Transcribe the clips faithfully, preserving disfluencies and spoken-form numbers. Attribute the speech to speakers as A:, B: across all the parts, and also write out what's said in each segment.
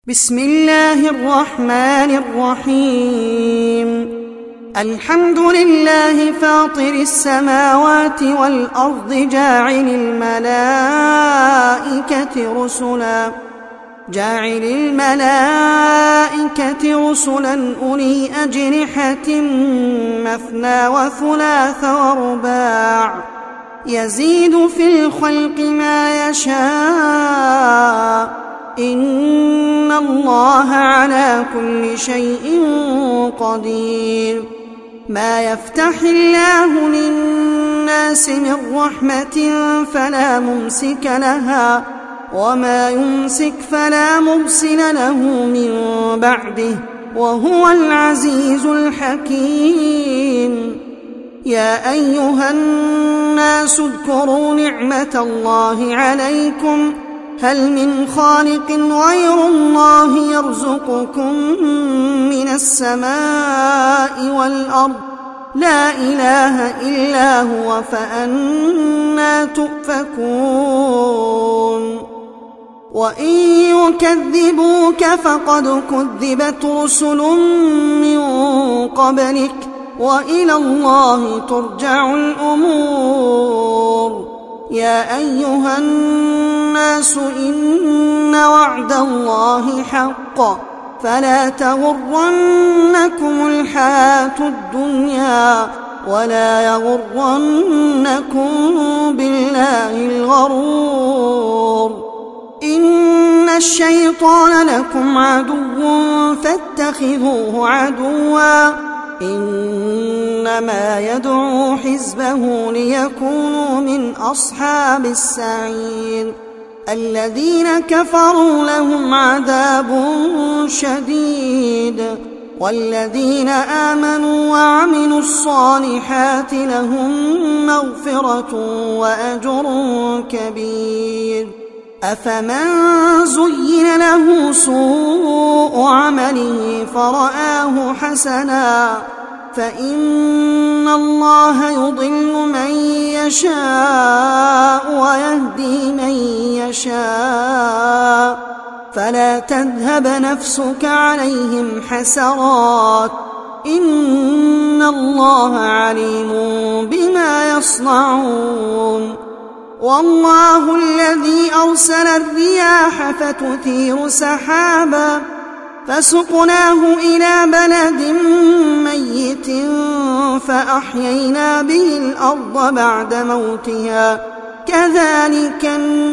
A: بسم الله الرحمن الرحيم. الحمد لله فاطر السماوات والأرض جاعل الملائكة رسلا جاعل الملائكة رسلا أولي أجنحة مثنى وثلاث ورباع يزيد في الخلق ما يشاء إن الله على كل شيء قدير. ما يفتح الله للناس من رحمة فلا ممسك لها وما يمسك فلا مرسل له من بعده وهو العزيز الحكيم. يا أيها الناس اذكروا نعمة الله عليكم هل من خالق غير الله يرزقكم من السماء والأرض لا إله إلا هو فأنى تؤفكون. وإن يكذبوك فقد كذبت رسل من قبلك وإلى الله ترجع الأمور. يا أيها الناس إن وعد الله حق فلا تغرنكم الحياة الدنيا ولا يغرنكم بالله الغرور. إن الشيطان لكم عدو فاتخذوه عدوا إنما يدعو حزبه ليكونوا من أصحاب السعير. الذين كفروا لهم عذاب شديد والذين آمنوا وعملوا الصالحات لهم مغفرة وأجر كبير. أفمن زين له سوء عمله فرآه حسنا فإن الله يضل من يشاء ويهدي من يشاء فلا تذهب نفسك عليهم حسرات إن الله عليم بما يصنعون. والله الذي أرسل الرياح فتثير سحابا فسقناه إلى بلد ميت فأحيينا به الأرض بعد موتها كذلك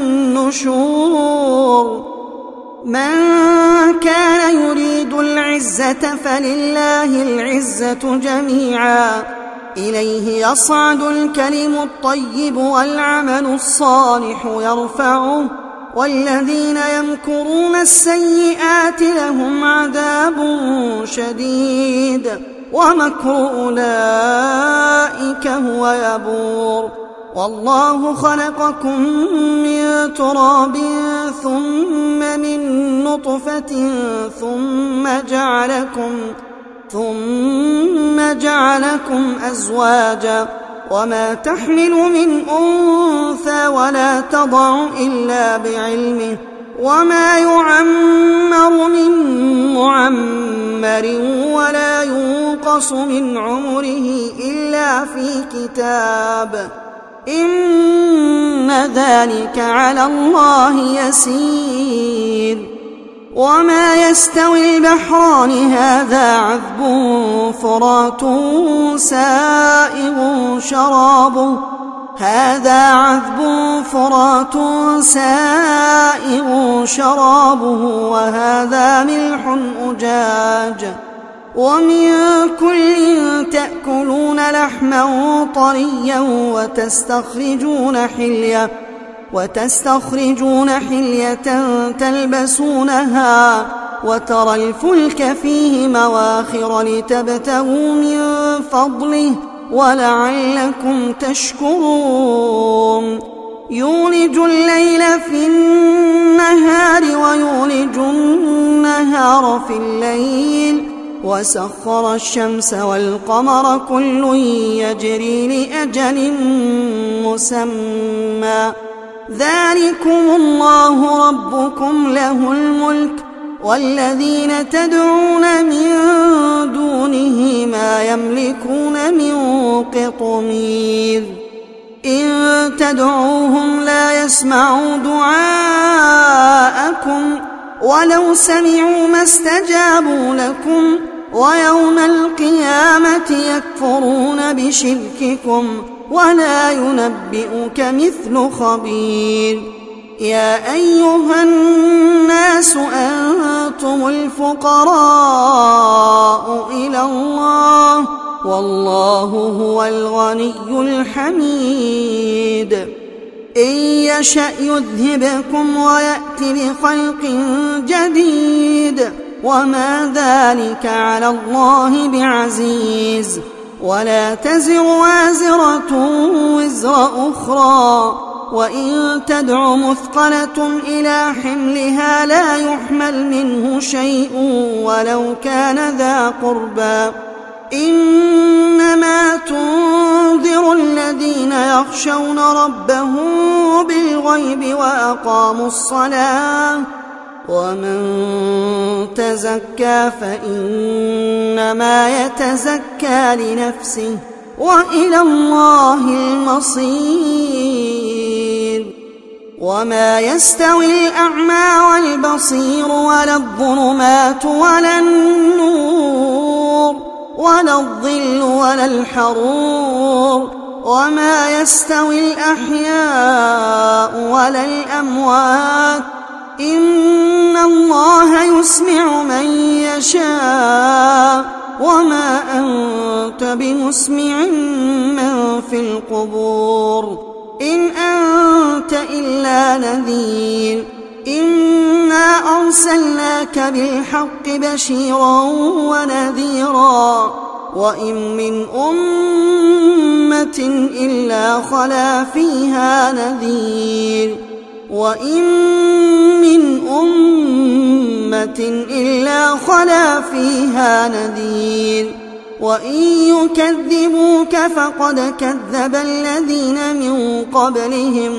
A: النشور. من كان يريد العزة فلله العزة جميعا إليه يصعد الكلم الطيب والعمل الصالح يرفعه والذين يمكرون السيئات لهم عذاب شديد ومكر أولئك هو يبور. والله خلقكم من تراب ثم من نطفة ثم جعلكم ثم جعلكم أزواجا وما تحمل من أنثى ولا تضع إلا بعلمه وما يعمر من معمر ولا ينقص من عمره إلا في كتاب إن ذلك على الله يسير. وما يستوي البحران هذا عذب فرات سائغ شرابه هذا عذب فرات سائغ شرابه وهذا ملح أجاج ومن كل تأكلون لحما طريا وتستخرجون حلية وتستخرجون حلية تلبسونها وترى الفلك فيه مواخر لتبتغوا من فضله ولعلكم تشكرون. يولج الليل في النهار ويولج النهار في الليل وسخر الشمس والقمر كل يجري لأجل مسمى ذلكم الله ربكم له الملك والذين تدعون من دونه ما يملكون من قطمير إن تدعوهم لا يسمعوا دعاءكم ولو سمعوا ما استجابوا لكم ويوم القيامة يكفرون بشرككم ولا ينبئك مثل خبير يا أيها الناس أنتم الفقراء إلى الله والله هو الغني الحميد إن يشأ يذهبكم ويأت بخلق جديد وما ذلك على الله بعزيز ولا تزر وازرة وزر أخرى وإن تدع مثقلة إلى حملها لا يحمل منه شيء ولو كان ذا قربى إنما تنذر الذين يخشون ربهم بالغيب وأقاموا الصلاة ومن تزكى فإنما يتزكى لنفسه وإلى الله المصير وما يستوي الأعمى والبصير ولا الظلمات ولا النور ولا الظل ولا الحرور وما يستوي الأحياء ولا الأموات إن الله يسمع من يشاء وما أنت بمسمع من في القبور إن أنت إلا نذير إنا أرسلناك بالحق بشيرا ونذيرا وإن من أمة إلا خلا فيها نذير وإن من أمة إلا خلا فيها نذير وإن يكذبوك فقد كذب الذين من قبلهم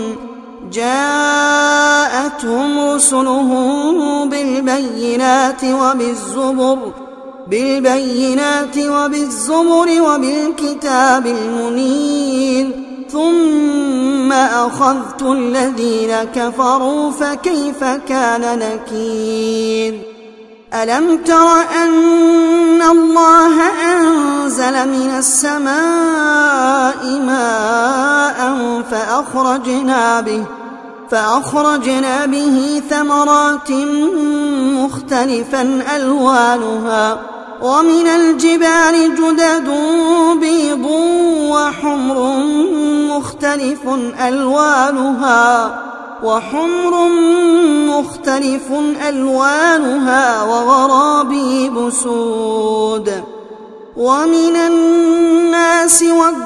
A: جاءتهم رسلهم بالبينات وبالزبر بالبينات وبالزبر وبالكتاب المنير ثم أخذت الذين كفروا فكيف كان نكير ألم تر أن الله أنزل من السماء ماء فأخرجنا به فأخرجنا به ثمرات مختلفا ألوانها ومن الجبال جدد بيض وحمر مختلف ألوانها وحمر مختلف ألوانها وغرابيب سود ومن الناس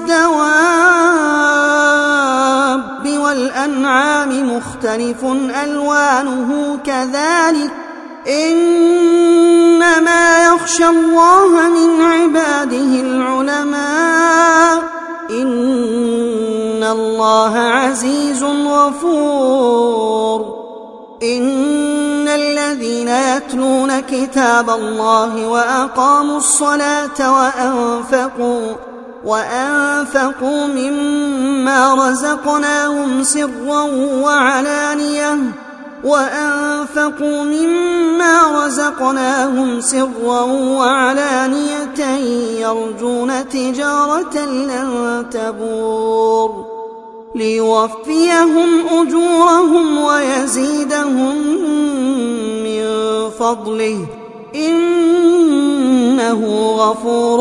A: والدواب والأنعام مختلف ألوانه كذلك إنما يخشى الله من عباده العلماء إن الله عزيز غفور إن الذين يتلون كتاب الله وأقاموا الصلاة وأنفقوا وأنفقوا مما رزقناهم سرا وعلانية وأنفقوا مما رزقناهم سرا وعلانية يرجون تجارة لن تبور ليوفيهم أجورهم ويزيدهم من فضله إنه غفور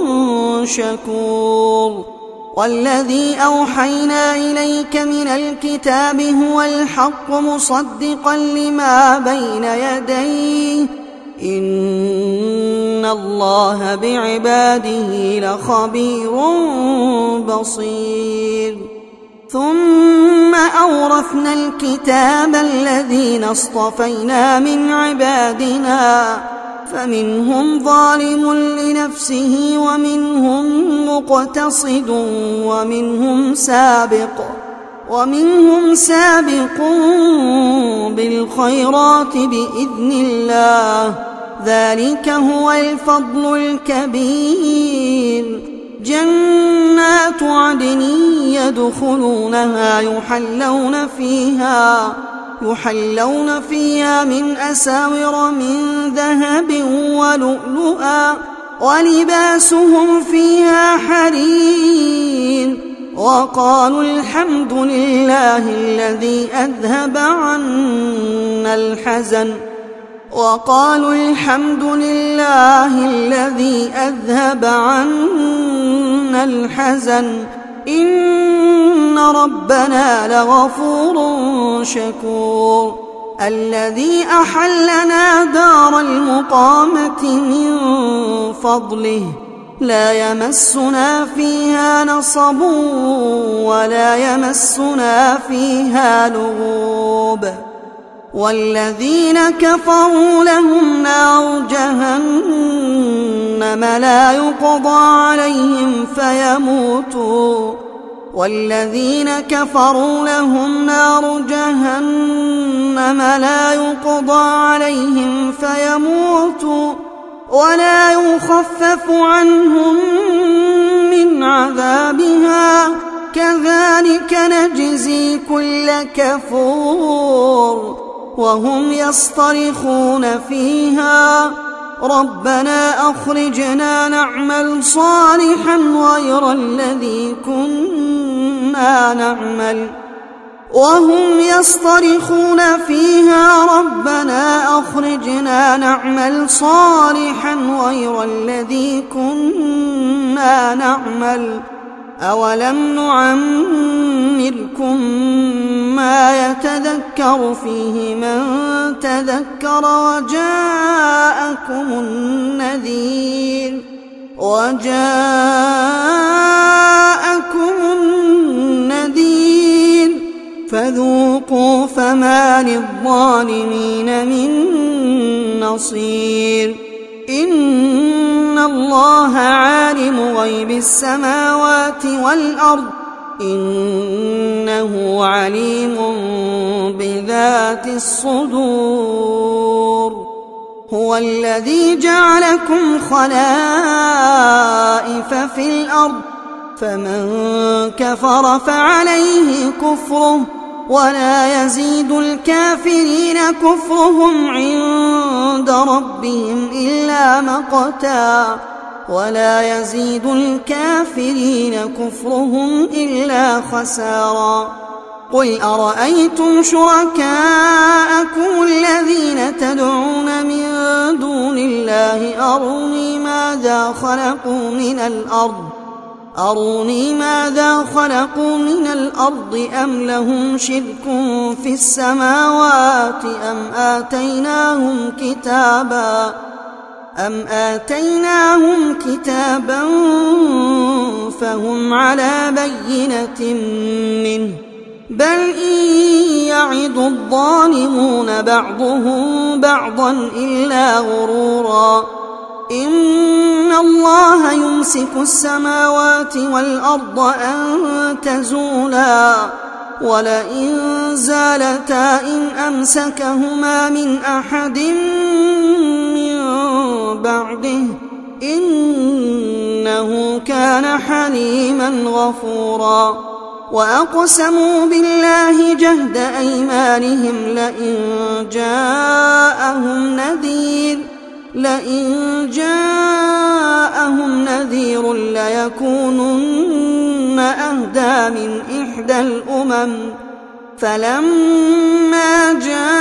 A: شكور والذي أوحينا إليك من الكتاب هو الحق مصدقا لما بين يديه إن الله بعباده لخبير بصير ثم أورثنا الكتاب الذين اصطفينا من عبادنا فمنهم ظالم لنفسه ومنهم مقتصد ومنهم سابق ومنهم سابق بالخيرات بإذن الله، ذلك هو الفضل الكبير. جنات عدن يدخلونها يحلون فيها يحلون فيها من أساور من ذهب ولؤلؤا ولباسهم فيها حرير. وقالوا الحمد لله الذي أذهب عنا الحزن وقالوا الحمد لله الذي أذهب عنا الحزن إن ربنا لغفور شكور. الذي أحلنا دار المقامة من فضله لا يمسنا فيها نصب ولا يمسنا فيها لغوب. والذين كفروا لهم نار جهنم لا يقضى عليهم فيموتوا والذين كفروا لهم نار جهنم لا يقضى عليهم فيموتوا ولا يخفف عنهم من عذابها كذلك نجزي كل كفور. وهم يصطرخون فيها ربنا أخرجنا نعمل صالحا غير الذي كنا نعمل وهم يصطرخون فيها ربنا أخرجنا نعمل صالحا غير الذي كنا نعمل أولم نعمركم ما يتذكر فيه من تذكر وجاءكم النذير وجاءكم النذير فذوقوا فما للظالمين من نصير. إن الله عالم غيب السماوات والأرض إنه عليم بذات الصدور. هو الذي جعلكم خلائف في الأرض فمن كفر فعليه كفره ولا يزيد الكافرين كفرهم عند ربهم إلا مقتا ولا يزيد الكافرين كفرهم إلا خسارا. قل أرأيتم شركاءكم الذين تدعون من دون الله أروني ماذا خلقوا من الأرض أروني ماذا خلقوا من الأرض أم لهم شرك في السماوات أم آتيناهم كتابا أم آتيناهم كتابا فهم على بينة منه بل إن يعد الظالمون بعضهم بعضا إلا غرورا. إن الله يمسك السماوات والأرض أن تزولا ولئن زالتا إن أمسكهما من أحد من بعده إنه كان حليما غفورا. وأقسموا بالله جهد أيمانهم لئن جاءهم نذير لئن جاءهم نذير ليكونن أهدى من إحدى الأمم فلما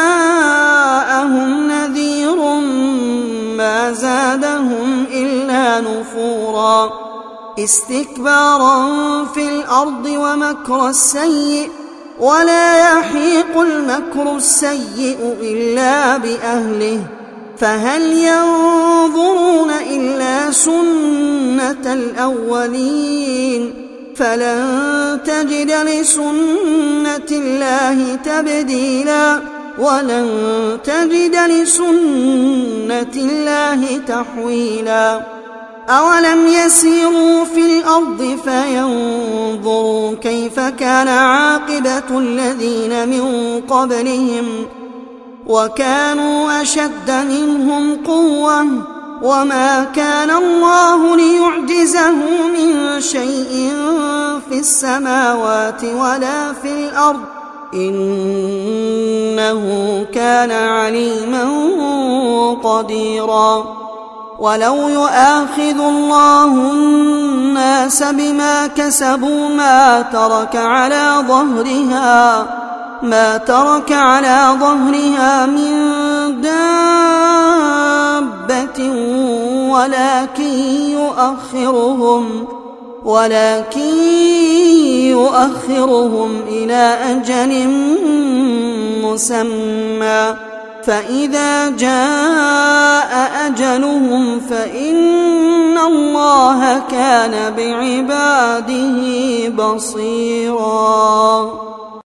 A: جاءهم نذير ما زادهم إلا نفورا استكبارا في الأرض ومكر السيء ولا يحيق المكر السيء إلا بأهله فهل ينظرون إلا سنة الأولين فلن تجد لسنة الله تبديلا ولن تجد لسنة الله تحويلا. أولم يسيروا في الأرض فينظروا كيف كان عاقبة الذين من قبلهم وكانوا أشد منهم قوة وما كان الله ليعجزه من شيء في السماوات ولا في الأرض إنه كان عليما قديرا. ولو يؤاخذ الله الناس بما كسبوا ما ترك على ظهرها ما ترك على ظهرها من دابة ولكن يؤخرهم ولكن يؤخرهم إلى أجل مسمى فإذا جاء أجلهم فإن الله كان بعباده بصيرا.